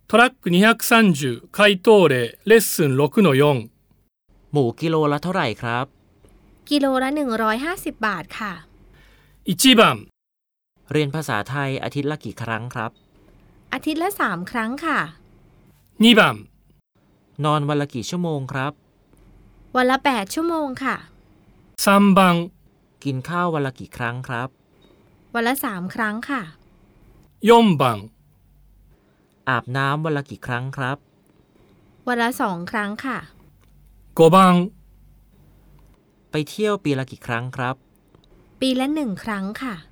トラック230回答例レッスン6の4 หมูกิโลละเท่าไหร่ครับกิโลละ150 บาทค่ะ 1番เรียนภาษาไทยอาทิตย์ละกี่ครั้งครับอาทิตย์ละ3 ครั้งค่ะ 2番นอนวันละกี่ชั่วโมงครับวันละ8 ชั่วโมงค่ะ 3番กินข้าววันละกี่ครั้งครับวันละ3 ครั้งค่ะ 4番อาบน้ำวันละกี่ครั้งครับวันละ2 ครั้งค่ะ 5番ไปเที่ยวปีละกี่ครั้งครับปีละ1 ครั้งค่ะ